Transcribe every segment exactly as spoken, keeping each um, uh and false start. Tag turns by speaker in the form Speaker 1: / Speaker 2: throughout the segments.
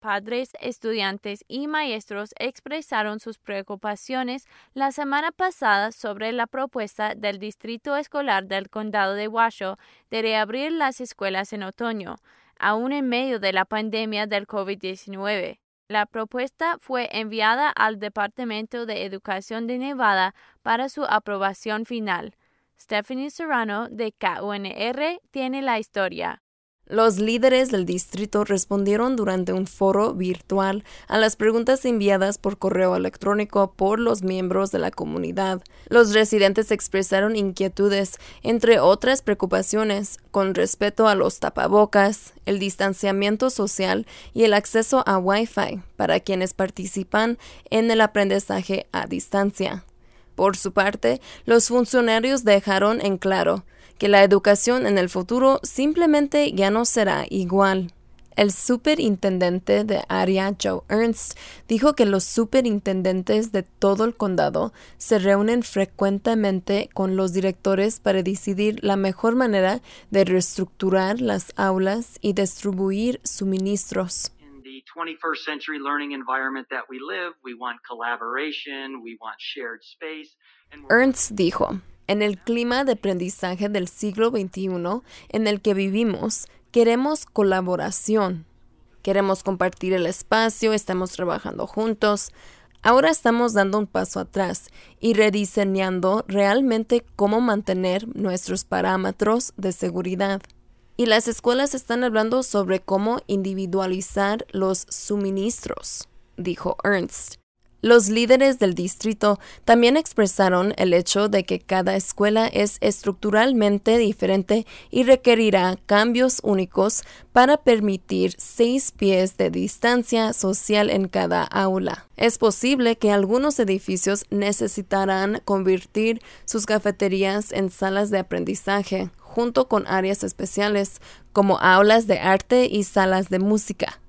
Speaker 1: padres, estudiantes y maestros expresaron sus preocupaciones la semana pasada sobre la propuesta del Distrito Escolar del Condado de Washoe de reabrir las escuelas en otoño, aún en medio de la pandemia del COVID diecinueve. La propuesta fue enviada al Departamento de Educación de Nevada para su aprobación final. Stephanie Serrano de K U N R tiene la historia.
Speaker 2: Los líderes del distrito respondieron durante un foro virtual a las preguntas enviadas por correo electrónico por los miembros de la comunidad. Los residentes expresaron inquietudes, entre otras preocupaciones, con respecto a los tapabocas, el distanciamiento social y el acceso a Wi-Fi para quienes participan en el aprendizaje a distancia. Por su parte, los funcionarios dejaron en claro que la educación en el futuro simplemente ya no será igual. El superintendente de área, Joe Ernst, dijo que los superintendentes de todo el condado se reúnen frecuentemente con los directores para decidir la mejor manera de reestructurar las aulas y distribuir suministros.
Speaker 3: In the twenty-first century learning environment that we live, we want collaboration, we want shared space.
Speaker 2: Ernst dijo: en el clima de aprendizaje del siglo veintiuno en el que vivimos, queremos colaboración. Queremos compartir el espacio, estamos trabajando juntos. Ahora estamos dando un paso atrás y rediseñando realmente cómo mantener nuestros parámetros de seguridad. Y las escuelas están hablando sobre cómo individualizar los suministros, dijo Ernst. Los líderes del distrito también expresaron el hecho de que cada escuela es estructuralmente diferente y requerirá cambios únicos para permitir seis pies de distancia social en cada aula. Es posible que algunos edificios necesitarán convertir sus cafeterías en salas de aprendizaje, junto con áreas especiales como aulas de arte y salas de música.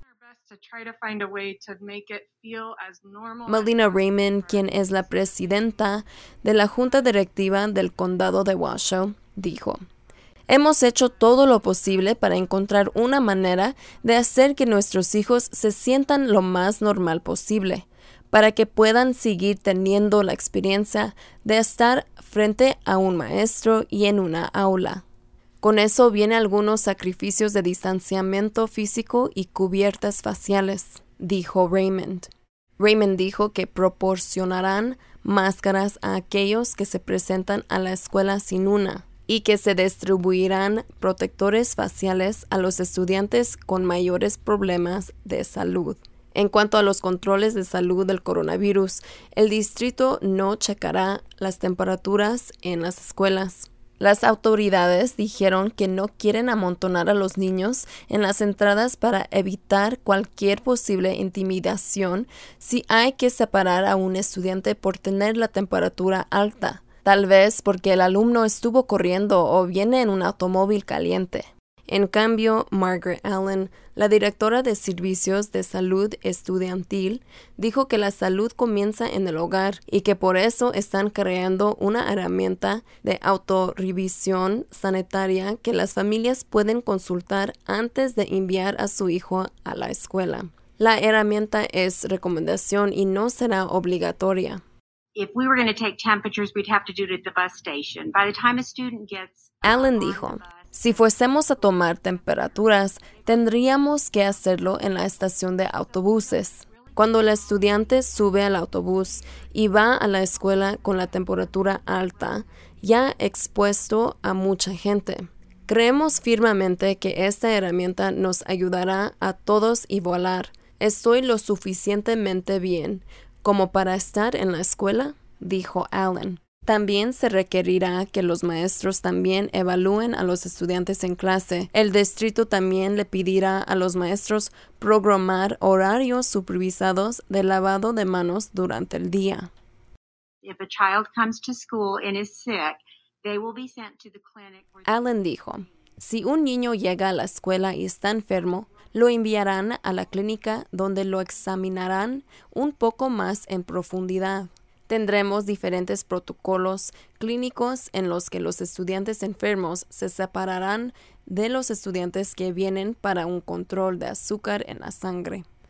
Speaker 2: Melina Raymond, quien es la presidenta de la Junta Directiva del Condado de Washoe, dijo: hemos hecho todo lo posible para encontrar una manera de hacer que nuestros hijos se sientan lo más normal posible, para que puedan seguir teniendo la experiencia de estar frente a un maestro y en una aula. Con eso vienen algunos sacrificios de distanciamiento físico y cubiertas faciales, dijo Raymond. Raymond dijo que proporcionarán máscaras a aquellos que se presentan a la escuela sin una y que se distribuirán protectores faciales a los estudiantes con mayores problemas de salud. En cuanto a los controles de salud del coronavirus, el distrito no checará las temperaturas en las escuelas. Las autoridades dijeron que no quieren amontonar a los niños en las entradas para evitar cualquier posible intimidación si hay que separar a un estudiante por tener la temperatura alta, tal vez porque el alumno estuvo corriendo o viene en un automóvil caliente. En cambio, Margaret Allen, la directora de Servicios de Salud Estudiantil, dijo que la salud comienza en el hogar y que por eso están creando una herramienta de autorrevisión sanitaria que las familias pueden consultar antes de enviar a su hijo a la escuela. La herramienta es recomendación y no será obligatoria.
Speaker 4: If we were going to take temperatures, we'd have to do it at the bus station. By the time a student gets
Speaker 2: Allen dijo: si fuésemos a tomar temperaturas, tendríamos que hacerlo en la estación de autobuses. Cuando el estudiante sube al autobús y va a la escuela con la temperatura alta, ya expuesto a mucha gente. Creemos firmemente que esta herramienta nos ayudará a todos igualar. Estoy lo suficientemente bien como para estar en la escuela, dijo Allen. También se requerirá que los maestros también evalúen a los estudiantes en clase. El distrito también le pedirá a los maestros programar horarios supervisados de lavado de manos durante el día. Allen dijo: si un niño llega a la escuela y está enfermo, lo enviarán a la clínica donde lo examinarán un poco más en profundidad. Tendremos diferentes protocolos clínicos en los que los estudiantes enfermos se separarán de los estudiantes que vienen para un control de azúcar en la sangre.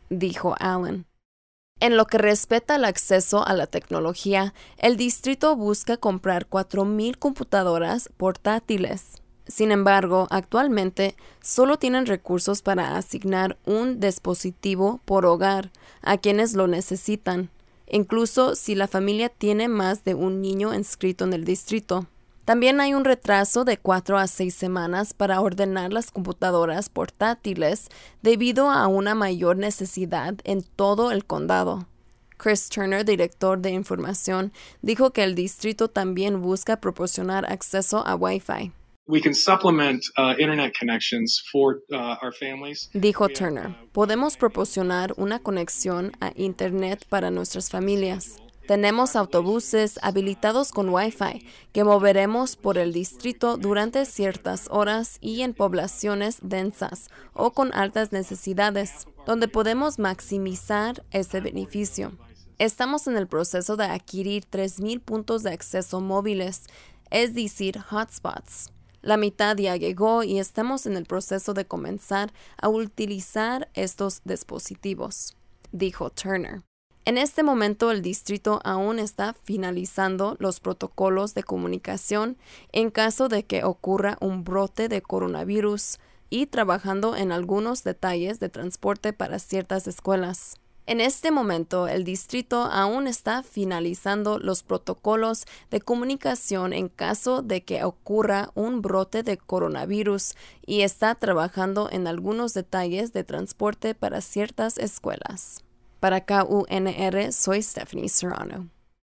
Speaker 2: dijo Allen. En lo que respecta al acceso a la tecnología, el distrito busca comprar cuatro mil computadoras portátiles. Sin embargo, actualmente solo tienen recursos para asignar un dispositivo por hogar a quienes lo necesitan, incluso si la familia tiene más de un niño inscrito en el distrito. También hay un retraso de cuatro a seis semanas para ordenar las computadoras portátiles debido a una mayor necesidad en todo el condado. Chris Turner, director de información, dijo que el distrito también busca proporcionar acceso a Wi-Fi.
Speaker 5: We can supplement uh, internet connections for uh, our families.
Speaker 2: Dijo Turner, podemos proporcionar una conexión a Internet para nuestras familias. Tenemos autobuses habilitados con Wi-Fi que moveremos por el distrito durante ciertas horas y en poblaciones densas o con altas necesidades, donde podemos maximizar ese beneficio. Estamos en el proceso de adquirir tres mil puntos de acceso móviles, es decir, hotspots. La mitad ya llegó y estamos en el proceso de comenzar a utilizar estos dispositivos, dijo Turner. En este momento, el distrito aún está finalizando los protocolos de comunicación en caso de que ocurra un brote de coronavirus y trabajando en algunos detalles de transporte para ciertas escuelas. En este momento, el distrito aún está finalizando los protocolos de comunicación en caso de que ocurra un brote de coronavirus y está trabajando en algunos detalles de transporte para ciertas escuelas. Para K U N R, soy Stephanie Serrano.